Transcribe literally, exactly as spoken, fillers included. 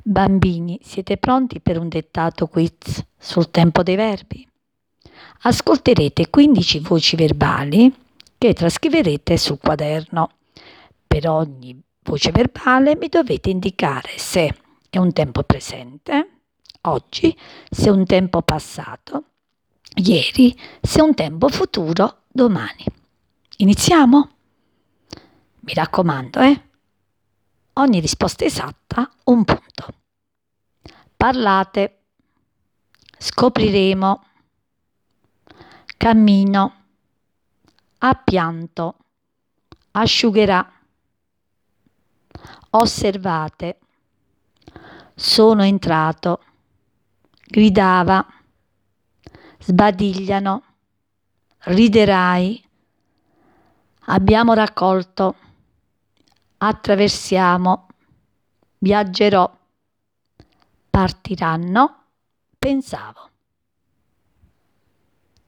Bambini, siete pronti per un dettato quiz sul tempo dei verbi? Ascolterete quindici voci verbali che trascriverete sul quaderno. Per ogni voce verbale mi dovete indicare se è un tempo presente, oggi, se è un tempo passato, ieri, se è un tempo futuro, domani. Iniziamo? Mi raccomando, eh? Ogni risposta esatta un punto. Parlate, scopriremo, cammino, ha pianto, asciugherà, osservate, sono entrato, gridava, sbadigliano, riderai, abbiamo raccolto, attraversiamo, viaggerò, partiranno, pensavo.